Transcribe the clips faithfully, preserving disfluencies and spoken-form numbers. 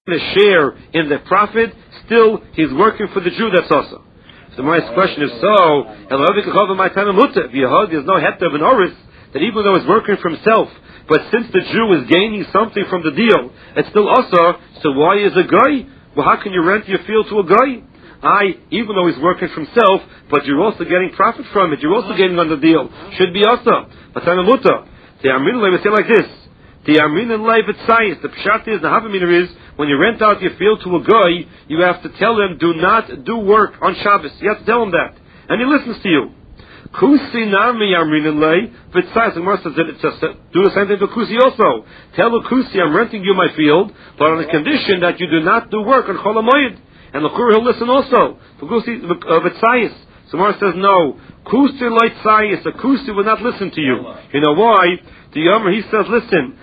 a share in the profit, still he's working for the Jew that's also. So my question is so, there's no heta of an oris, that even though he's working for himself, but since the Jew is gaining something from the deal, it's still also, so why is a guy? Well, how can you rent your field to a guy? I, even though he's working for himself, but you're also getting profit from it, you're also getting on the deal. Should be also. But Muta. The Amin would say like this. The Amin and Lev at Sayis, the Pshat is, the Havamina is, when you rent out your field to a guy, you have to tell him, do not do work on Shabbos. You have to tell him that. And he listens to you. Kusi nami Amin and Lev, but Sayis, the Gemara says that it's just, do the same thing to Kusi also. Tell the Kusi, I'm renting you my field, but on the condition that you do not do work on Chol HaMoed. And the Kur, he'll listen also. For Kusi, uh, Sayis. So Gemara says, no. Kusi like Sayis, a Kusi will not listen to you. You know why? The Yomer, he says, listen,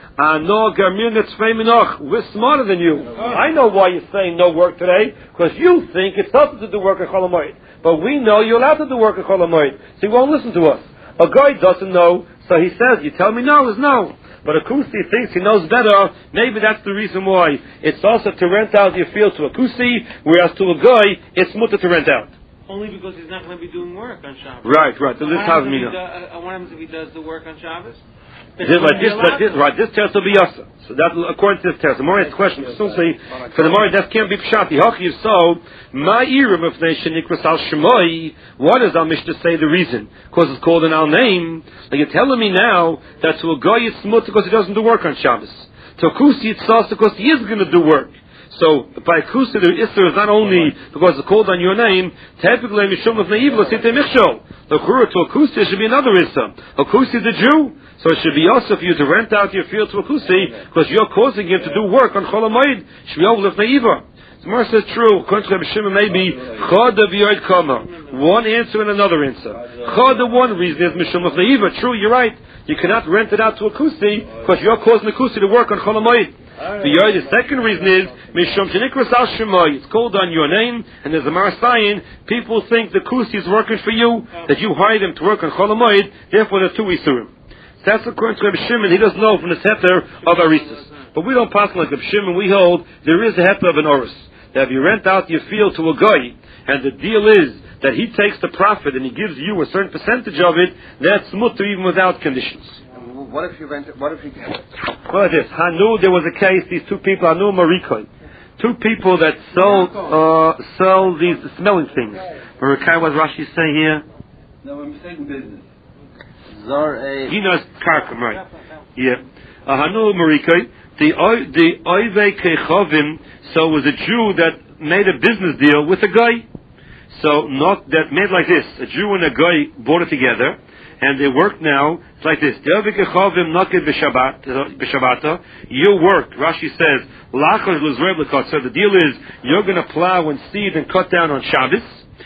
we're smarter than you. I know why you're saying no work today, because you think it's nothing to do work at Chol HaMoed. But we know you're allowed to do work at Chol HaMoed, so he won't listen to us. A guy doesn't know, so he says, you tell me no is no. But a Kusi thinks he knows better, maybe that's the reason why. It's also to rent out your field to a Kusi, whereas to a guy, it's mutter to rent out. Only because he's not going to be doing work on Shabbos. Right, right. So this tells me now. What happens if he does the work on Shabbos? This, like this, like this, right? This test will be yasa. So that, according to this test, the more it's question, still say for the more that can't be pshati. Hachi so my irim of nation nikras al shemoi. What does our Mishnah say the reason? Because it's called an al name. Like you're telling me now that to a guy it's smut because he doesn't do work on Shabbos. To a kusi it's sauce because he is going to do work. So by kusi the isser is not only because it's called on your name. Typically mishum of neivla site michshol. The kura to a kusi should be another isser. A kusi the Jew. So it should be also for you to rent out your field to a kusi because you're causing him to do work on Chol HaMoed. Should be over neiva. The Gemara says true. According to Rabbi Shimon, maybe chada v'yoid kama. One answer and another answer. Chada, one reason is mishum of neiva. True, you're right. You cannot rent it out to a kusi because you're causing the kusi to work on Chol HaMoed. The second reason is mishum shenikras al shemoi. It's called on your name, and there's a marasayin. People think the kusi is working for you, that you hired him to work on Chol HaMoed. Therefore, there's two isurim. That's according to Rabbi Shimon. He doesn't know from the heter of Arisis. But we don't pass like Rabbi Shimon. We hold there is a heter of an oris. That if you rent out your field to a guy, and the deal is that he takes the profit and he gives you a certain percentage of it, that's mutter even without conditions. What if you rent it? What if you get it? Well, this Hanu, there was a case. These two people, Hanu and Marikoi, two people that sell uh, sell these smelling things. Marikai, what Rashi say here? No, I'm saying business. He knows karka, right? Yeah. Hanu Marikai, the the Oivei Kechovim. So it was a Jew that made a business deal with a guy. So not that made like this. A Jew and a guy bought it together. And they work now, it's like this. You work, Rashi says, so the deal is, you're going to plow and seed and cut down on Shabbos,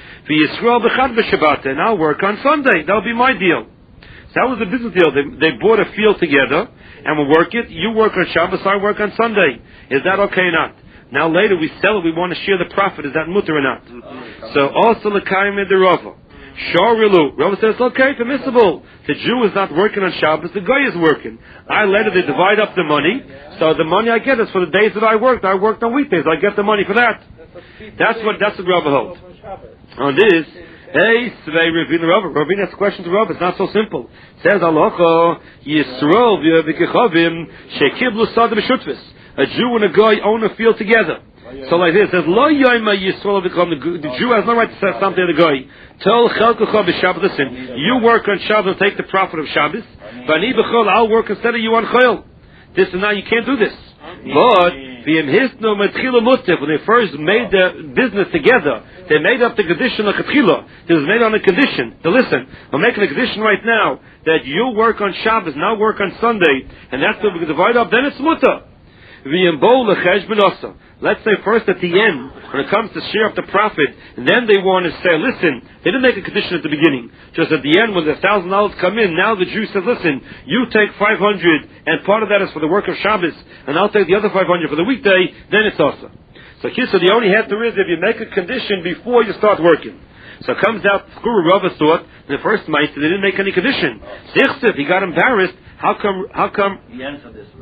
and I'll work on Sunday. That'll be my deal. So that was the business deal. They, they bought a field together, and we'll work it. You work on Shabbos, I work on Sunday. Is that okay or not? Now later we sell it, we want to share the profit. Is that mutter or not? So also l'kayim the Rava. Shorilu. Rava says, okay, permissible. The Jew is not working on Shabbos, the guy is working. I later they divide up the money, so the money I get is for the days that I worked. I worked on weekdays, I get the money for that. That's what that's what Rava holds. On this, hey, Svei Ravina Rava. Ravina has a question to Rava. It's not so simple. It says, Alocha, Yisrael v'yavikichavim, shekiblu sada b'shutvis. A Jew and a guy own a field together. So like this, it says, Lo yoyma Yisrael v'yavikichavim. The Jew has no right to say something to the guy. Tell Chelkucha b'Shabbos, listen, you work on Shabbos and take the profit of Shabbos, but I'll work instead of you on Chol. This and now, you can't do this. But, when they first made the business together, they made up the condition of Chetchila. It was made on a condition. Now listen, I'm making a condition right now that you work on Shabbos, now work on Sunday, and that's what we can divide up, then it's mutter. Let's say first at the end, when it comes to share up the profit, and then they want to say, listen, they didn't make a condition at the beginning. Just at the end, when the thousand dollars come in, now the Jew says, listen, you take five hundred, and part of that is for the work of Shabbos, and I'll take the other five hundred for the weekday, then it's also. So here, so the only heter is if you make a condition before you start working. So it comes out, Skuru Rava thought, the first mitzvah, they didn't make any condition. Sichsif, he got embarrassed. How come, how come? The answer this way.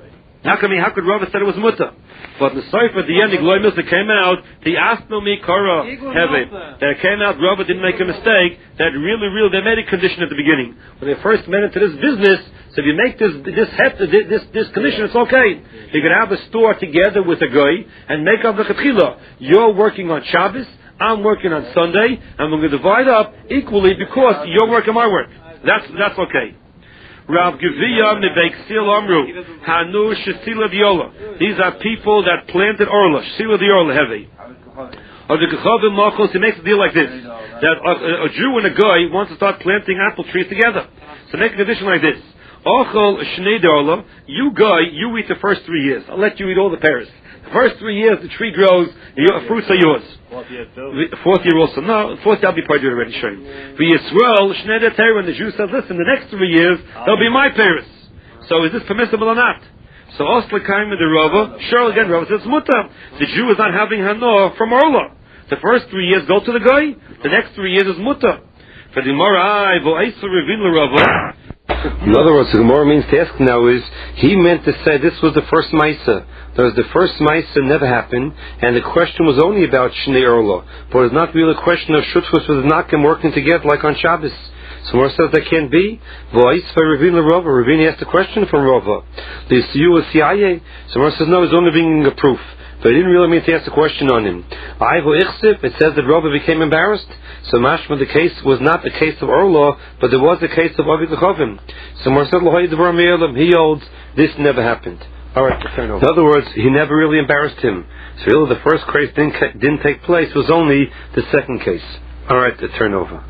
How come? How could Rava said it was mutter? But the Sefer at the end, the Gloimus, it came out, the Asnomi Kara Heaven, that it came out, Rava didn't make a mistake, that really, really, they made a condition at the beginning. When they first went into this business, so if you make this, this, this, this condition, it's okay. You can have a store together with a guy, and make up the Chetchila. You're working on Shabbos, I'm working on Sunday, and we're going to divide up equally because you're working my work. That's, that's okay. Rav Geviyah Nebeik Sil Amru Hanu Shesila Diola. These are people that planted Orla. Shesila Diola heavy. Or the Kechavim Machos, he makes a deal like this. That a, a Jew and a guy wants to start planting apple trees together. So make a condition like this. Ochol Shnei Dorla, you guy, you eat the first three years. I'll let you eat all the pears. The first three years the tree grows, the fruits are yours. Fourth year too? Fourth year also. No, fourth year I'll be part of it already, showing. For Yisrael, Shnei Torah, when the Jew says, listen, the next three years, they'll be my pears. So is this permissible or not? So Osla came with the Rava, sure again, Rava says, mutter. The Jew is not having Hanoah from Orla. The first three years go to the guy, the next three years is mutter. For the Gemara, I, Vo'aisu Revin Rava. In other words, the Gemara means to ask now is, he meant to say this was the first Maisa. There was the first Maisa never happened, and the question was only about Shnei Orla. But it's not really a question of Shutfus with Nakim working together like on Shabbos. So Gemara says that can't be. Voice for Ravina Rava. Ravina asked a question from Rava. The Siyu was C I A. So Gemara says no, it's only bringing a proof. But it didn't really mean to ask a question on him. Aivo Ichsif, it says that Rava became embarrassed. So mashma, the case was not the case of Orla, but there was the case of Avi Lechavim. So Gemara said, he holds, this never happened. Alright, turn over. In other words, he never really embarrassed him. So really the first case didn't, didn't take place, it was only the second case. Alright, the turnover.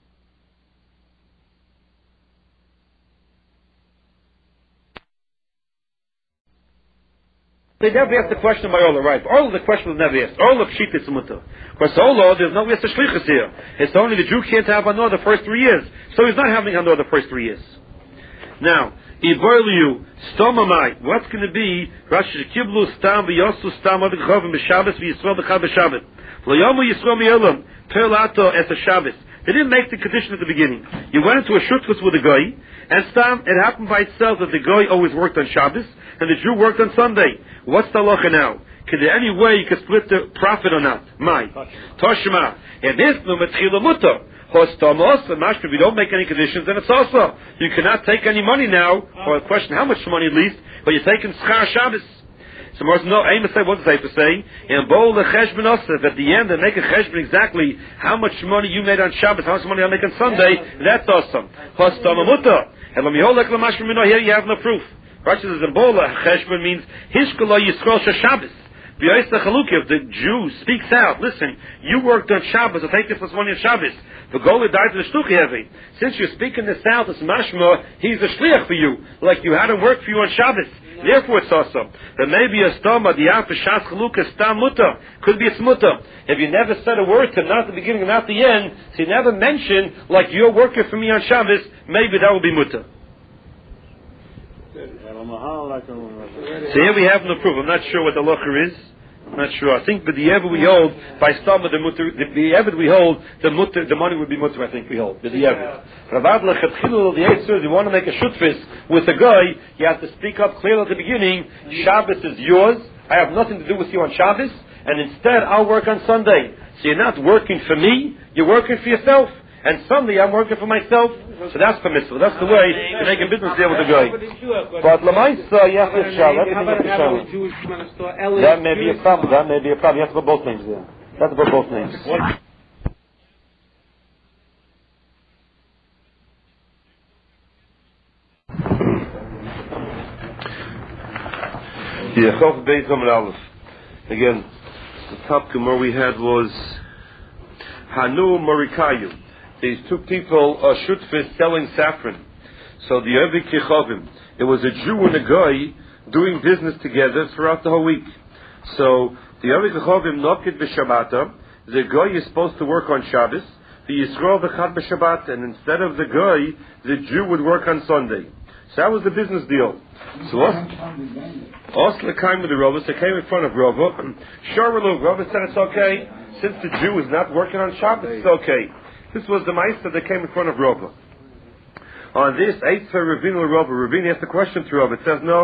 They never asked the question by Orla, right? Orla, the question was never asked. Orla, Pshit, it's mutter. Because Orla, there's no Yester Shlichus here. It's only the Jew can't have Hanoah the first three years. So he's not having Hanoah the first three years. Now, Iborliu, Stomamai, what's going to be, Rashi Kiblu, Stam, V'yosu, Stam, Avichovim, B'Shabbos, V'Yisrael, B'Chad, B'Shabbat. V'yomu Yisrael Mi'elam, Perlato, Es Shabbos. They didn't make the condition at the beginning. You went into a shutfus with a guy, and Stam, it happened by itself that the guy always worked on Shabbos, and the Jew worked on Sunday. What's the halacha now? Can there any way you can split the profit or not? My. Toshma. And this no metchila mutter. Hostamos, and mashma, if you don't make any conditions, then it's also. You cannot take any money now, or a question how much money at least, but you're taking schar Shabbos. So more no, aim to say, what does it say? And bowl the cheshbon osef, at the end, they make a cheshbon exactly how much money you made on Shabbos, how much money I make on Sunday, that's awesome. Hostamamuta. And let me hold like Lamashma, here you have no proof. Rashi says, Bola cheshbon means, Hishkala Yisrael Shabbos. If the Jew speaks out, listen, you worked on Shabbos, I'll take this plus money on Shabbos. The Gola died to the Shtuch heavy. Since you're speaking this out, it's mashma, he's a shliach for you, like you had him work for you on Shabbos. Therefore it's awesome. There may be a stoma, the af shas chalukah stam muta. Could be a smuta. If you never said a word to him, not at the beginning and not at the end, so you never mentioned, like you're working for me on Shabbos, maybe that will be muta. So here we have no proof. I'm not sure what the locher is. I'm not sure. I think but the ever we hold by stama the mutter the, the ever we hold the mutter the money would be mutter. I think we hold the ever. Rabad lechatchilu the eitzur. You want to make a shutfis with a guy, you have to speak up clearly at the beginning. Shabbos is yours. I have nothing to do with you on Shabbos, and instead I'll work on Sunday. So you're not working for me. You're working for yourself. And Sunday I'm working for myself. So that's permissible. That's the way to make a business deal with the guy. But Lamaisa, you have to show. That may be a problem. That may be a problem. You have to put both names there. You have to put both names. Yaakov Beis Amar Aleph. Again, the top Gemara we had was Hanu Marikayu. These two people are shutfis selling saffron. So the Ovi Kechavim, it was a Jew and a guy doing business together throughout the whole week. So the Ovi Kechavim nokid b'Shabbata. The guy is supposed to work on Shabbos. The Yisrael b'chad b'Shabbat, and instead of the guy, the Jew would work on Sunday. So that was the business deal. So Osla came with the Rava, so came in front of Rava. Sure, Rava said it's okay. Since the Jew is not working on Shabbos, it's okay. This was the Meister that came in front of Rava. On this, Eitzer Ravina Rava, Ravina asked the question to Rava. It says, no,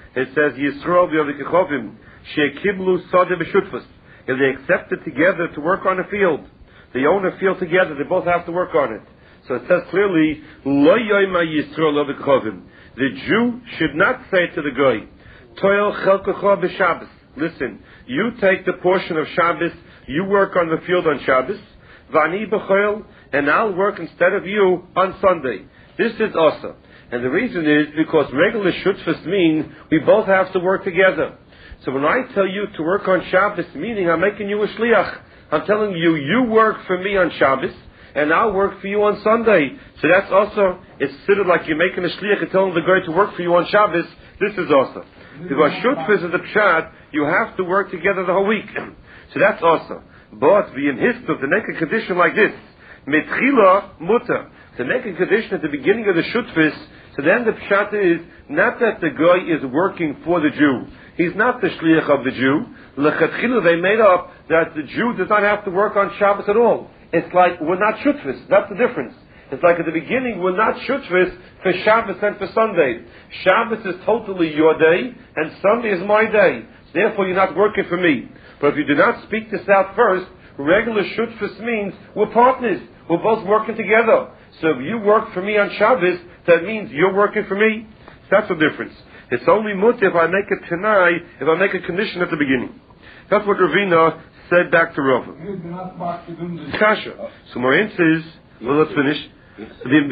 It says, Yisrael v'yavikichovim, she'kiblu sodeh b'shutfus. If they accept it together to work on a field, they own a field together, they both have to work on it. So it says clearly, Lo yoyma Yisrael v'yavikichovim. The Jew should not say to the guy, Toil chelkacha b'Shabbos. Listen, you take the portion of Shabbos, you work on the field on Shabbos, v'ani b'choil, and I'll work instead of you on Sunday. This is awesome. And the reason is because regular shutfus mean we both have to work together. So when I tell you to work on Shabbos, meaning I'm making you a shliach. I'm telling you, you work for me on Shabbos, and I'll work for you on Sunday. So that's also, it's considered like you're making a shliach and telling the guy to work for you on Shabbos. This is awesome. Because shutfus is a pshat, you have to work together the whole week. So that's awesome. But the inhistor, to make a condition like this, metchila mutter, to make a condition at the beginning of the shutfus, so then the pshat is not that the guy is working for the Jew. He's not the shliach of the Jew. Lechatchila, they made up that the Jew does not have to work on Shabbos at all. It's like we're not shutfus. That's the difference. It's like at the beginning we're not shutfus for Shabbos and for Sunday. Shabbos is totally your day, and Sunday is my day. Therefore, you're not working for me. But if you do not speak this out first, regular shutfus means we're partners. We're both working together. So if you work for me on Shabbos, that means you're working for me. That's the difference. It's only mutter if I make a tanai, if I make a condition at the beginning. That's what Ravina said back to Rava. Kasha. So Morin says, well, let's finish. You're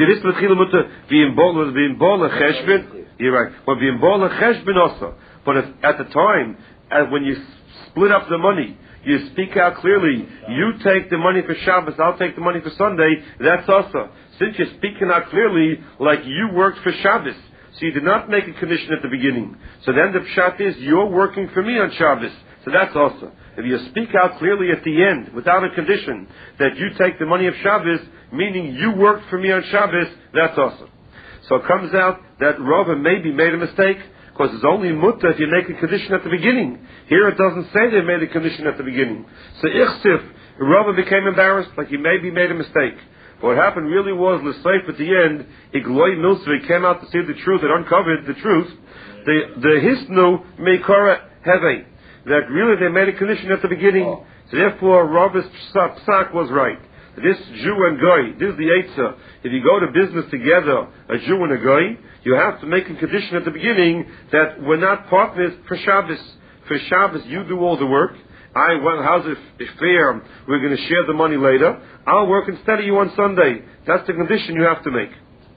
right. But if, at the time, as when you split up the money, you speak out clearly, you take the money for Shabbos, I'll take the money for Sunday, that's also. Since you're speaking out clearly, like you worked for Shabbos, so you did not make a condition at the beginning. So then the pshat is, you're working for me on Shabbos. So that's also. If you speak out clearly at the end, without a condition, that you take the money of Shabbos, meaning you worked for me on Shabbos, that's also. So it comes out that Rava maybe made a mistake, because it's only mutter if you make a condition at the beginning. Here it doesn't say they made a condition at the beginning. So Ichsif, Rava became embarrassed, like he maybe made a mistake. What happened really was, L'Seif at the end, Igloi Milsvi came out to see the truth, it uncovered the truth. The the Hisnu Meikara Heve, that really they made a condition at the beginning. Oh. So therefore, Rava's psak was right. This Jew and Goy, this is the Eitzah. If you go to business together, a Jew and a Goy, you have to make a condition at the beginning that we're not partners for Shabbos. For Shabbos, you do all the work. I, well, how's it fair? We're going to share the money later. I'll work instead of you on Sunday. That's the condition you have to make.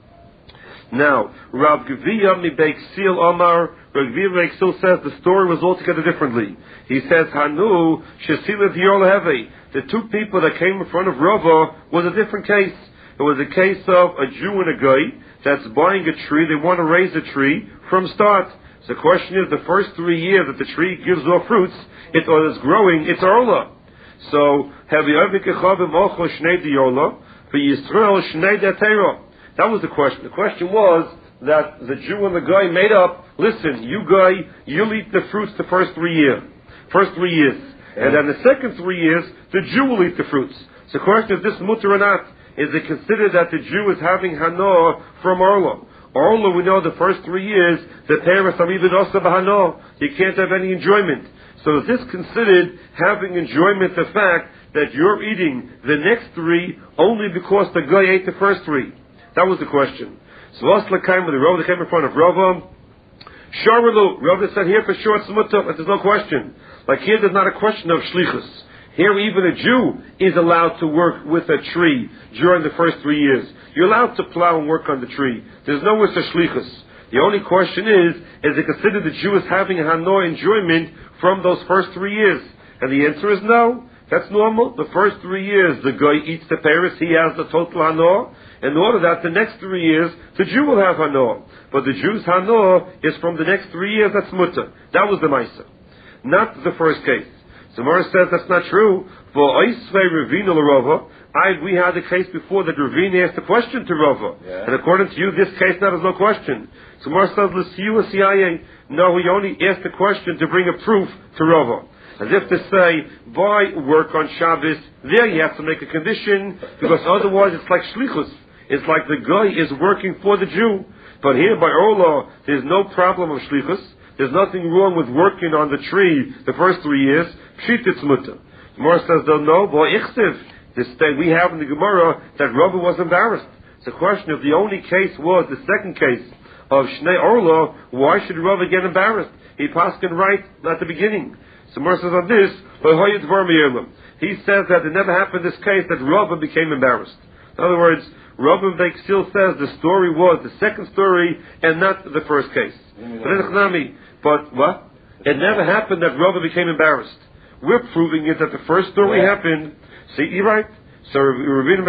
Now, Rav Gvia Mibeik Sil Omar, Rav Gvia Mibeik Sil says the story was altogether differently. He says, Hanu, Shesila Diolaheve. The two people that came in front of Rava was a different case. It was a case of a Jew and a guy that's buying a tree. They want to raise a tree from start. So the question is, the first three years that the tree gives off fruits, it or is growing, it's orla. So, have you ever kechavim ocho shnei diola, for Yisrael shnei datero? That was the question. The question was that the Jew and the guy made up, listen, you guy, you'll eat the fruits the first three years. First three years. Yeah. And then the second three years, the Jew will eat the fruits. So the question is, this mutter or not? Is it considered that the Jew is having hano from orla? Orla, we know the first three years, the parents are even also bahano. You can't have any enjoyment. So is this considered having enjoyment, the fact that you're eating the next three only because the guy ate the first three? That was the question. So Osla came with the Rava, came in front of Rava. Sharalu, Rava said here for sure it's mutter, but there's no question. Like here there's not a question of shlichus. Here even a Jew is allowed to work with a tree during the first three years. You're allowed to plow and work on the tree. There's no Issa shlichus. The only question is, is it considered the Jew is having a hano enjoyment from those first three years? And the answer is no. That's normal. The first three years, the guy eats the paris, he has the total hano. In order that the next three years, the Jew will have hano. But the Jew's hano is from the next three years, that's mutter. That was the Maisa. Not the first case. So Morris says that's not true. For Oisvei Ravina L'Rava, I, we had a case before that Ravina asked a question to Rava. Yeah. And according to you, this case now is no question. So Morris says, L'Siyu C I A. No, he only asked the question to bring a proof to Rava. As if to say, by work on Shabbos, there you have to make a condition, because otherwise it's like shlichus. It's like the guy is working for the Jew. But here by Orla, there's no problem of shlichus. there's nothing wrong with working on the tree the first three years. Pshit it's mutter. Gemara says, "Don't know." Boy, ichtiv. This day we have in the Gemara that Rabbi was embarrassed. It's a question if the only case was the second case of Shnei Orla, why should Rabbi get embarrassed? He passed it right at the beginning. So Gemara says on this, he says that it never happened in this case that Rabbi became embarrassed. In other words, Rabbi Beik still says the story was the second story and not the first case. But what? It never happened that Rabbi became embarrassed. We're proving it that the first story yeah. happened. See, you're right. So Rabbi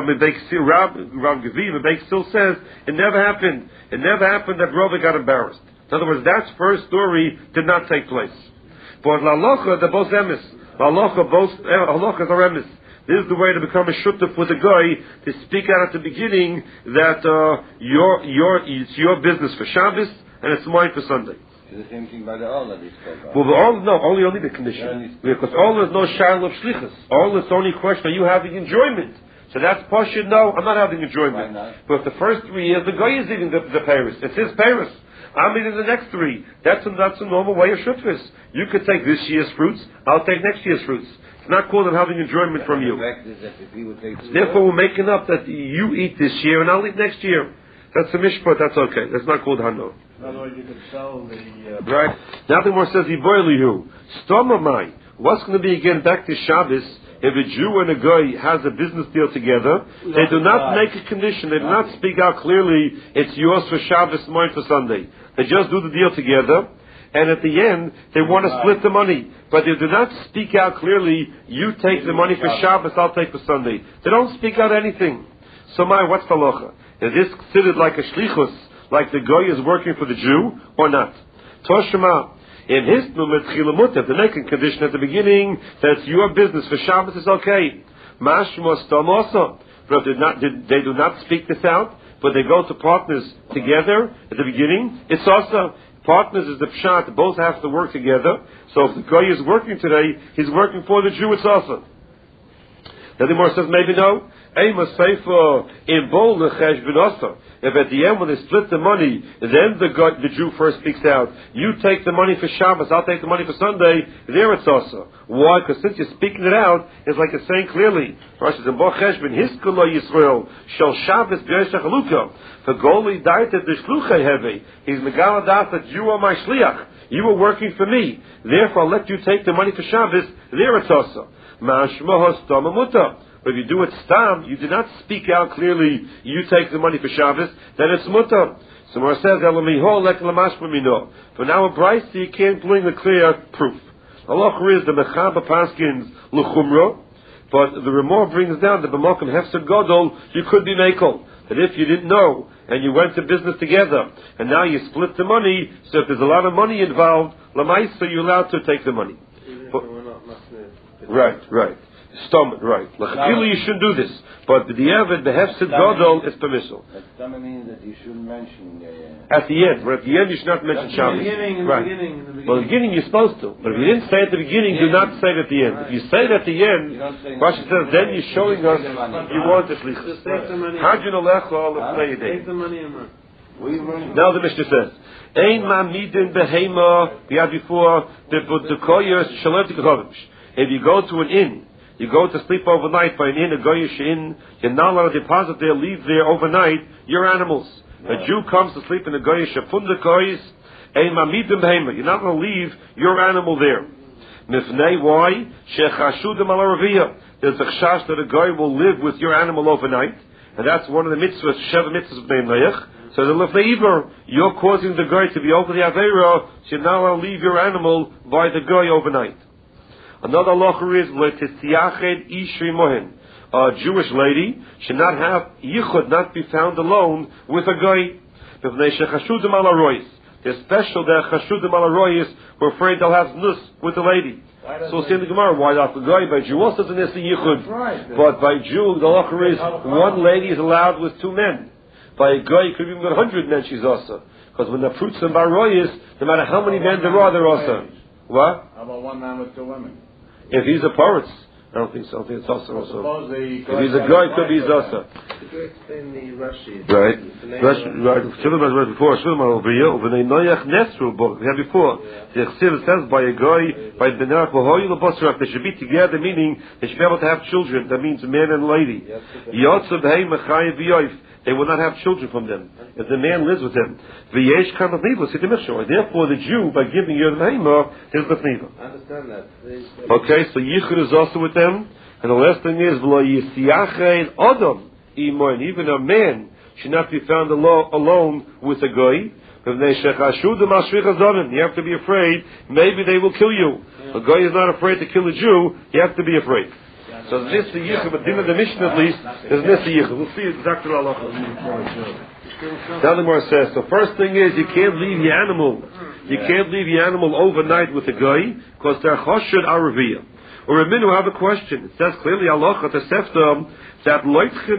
Beik still says it never happened. It never happened that Rabbi got embarrassed. In other words, that first story did not take place. But la'locha, the both emes. La'locha, both halachas are emes. This is the way to become a shutuf with a guy, to speak out at the beginning that uh, your your it's your business for Shabbos and it's mine for Sunday. It's the same thing by the all that we spoke about. Well, the all no, only only the condition, because all is no shayla of shlichus. All is only question: are you having enjoyment? So that's pashut. No, I'm not having enjoyment. But the first three years, the guy is eating the, the Paris. It's his Paris. I'm eating the next three. That's a, that's a normal way of shutfus. You could take this year's fruits. I'll take next year's fruits. It's not called I'm having enjoyment from you. Therefore, we're making up that you eat this year and I'll eat next year. That's a mishpat. That's okay. That's not called hano. Otherwise, you could sell the uh, right. Nothing more says yiboilihu. Stomamai. What's going to be again back to Shabbos? If a Jew and a guy has a business deal together, they do not make a condition. They do not speak out clearly. It's yours for Shabbos, mine for Sunday. They just do the deal together. And at the end, they want to split the money. But they do not speak out clearly, you take the money for Shabbos, I'll take for Sunday. They don't speak out anything. So my, what's the halacha? Is this considered like a shlichus, like the goy is working for the Jew, or not? Toshima, in his numet chilamutav, the making condition at the beginning, that it's your business for Shabbos is okay. Mashmos also. But they, not, they do not speak this out, but they go to partners together at the beginning. It's also... Partners is the pshat, both have to work together. So if the guy is working today, he's working for the Jew, it's also. Then the Gemara says, maybe no. If at the end when they split the money, then the guy, the Jew first speaks out, you take the money for Shabbos, I'll take the money for Sunday, there it's also. Why? Because since you're speaking it out, it's like it's saying clearly. Rashi says, Bo cheshbon hiskula Yisrael, shel Shabbos b'yeshach haluka. For goli daitet d'shluchei heve. He's megaladas that you are my shliach. You are working for me. Therefore, I'll let you take the money for Shabbos, there it's also. Ma'ashmoha stamamuta. But if you do it stam, you do not speak out clearly, you take the money for Shabbos, then it's mutter. So Mar says, for now a brayso, you can't bring the clear proof. Allah is the Mechaba Paskins L'chumra, but the Ramah brings down the B'mokum Hefsed Godol, you could be Mekel. That if you didn't know, and you went to business together, and now you split the money, so if there's a lot of money involved, Lamaisa, you're allowed to take the money. But, right, right. Stomach, right. Lachakili, you shouldn't do this. But the Evid, the Hefsid Godol, is permissible. But stomach means that you shouldn't mention... Uh, at the end. But at the end, you should not mention Shabbos. In the beginning, in right. the beginning, in the beginning. Well, at the beginning, you're supposed to. But if you didn't say it at the beginning, do not say it at the end. If you say it at the end, Rashi says, then you're showing us you want the shlichus. Hajin olecha l'fnei yedei. Take the money and run. Now the Mishnah says, Ein ma'midin behema, we had before, b'budukoyos shalom tikachovim. If you go to an inn, you go to sleep overnight by an inn, a goyish inn, you're not allowed to deposit there, leave there overnight your animals. Yeah. A Jew comes to sleep in a goyish fundakoyis, ein ma'midin behema. You're not going to leave your animal there. Mifnei, why? Shechashudim ala raviyah. There's a chash that a guy will live with your animal overnight, and that's one of the mitzvahs, Sheva mitzvahs of Bein Leich. So the lefnei iver, you're causing the guy to be over the aveira, so you're not allowed to leave your animal by the guy overnight. Another locher is letisiached ishri mohen. A Jewish lady should not have yichud, not be found alone with a guy. They're special. They're chashudim ala royis. We're afraid they'll have nus with the lady. So we'll see in the Gemara why not the guy by Jew also doesn't have yichud, but by Jew the locher is one lady is allowed with two men. By a guy, you could even get a hundred men. She's also because when the fruits and bar royis, no matter how many men there are, they're also. What? How about one man with two women? If he's a poritz, I don't think so. I think it's also also. Suppose the If he's a guy, it could be Zasa. Could you explain the Rashi? Right. The name Rashi, of- right. Shulman has read before. Shulman over here. Over the Noach Nesru book we had before. The Chsiv says by a guy, by the Benach V'hoyu L'Bosrak, they should be together, meaning they should be able to have children. That means man and lady. Yotzav Hei Mechai V'yoif. They will not have children from them if the man lives with them. V'yesh Kan L'Chniva. Therefore, the Jew, by giving you the Heimah, is L'Chniva. I understand that. Okay, so Yichud is also with them. And the last thing is, V'lo Yisiachein Adam Imoin. Even a man should not be found alo- alone with a goy. You have to be afraid. Maybe they will kill you. A guy is not afraid to kill a Jew. You have to be afraid. So this the Yichud, but in the Mishnah at least, is this the Yichud. We'll see exactly what Allah. The Gemara says, the first thing is you can't leave your animal. You can't leave your animal overnight with a guy because they're choshed araviyah. Or a minu have a question. It says clearly Allah to Sefta that loitchin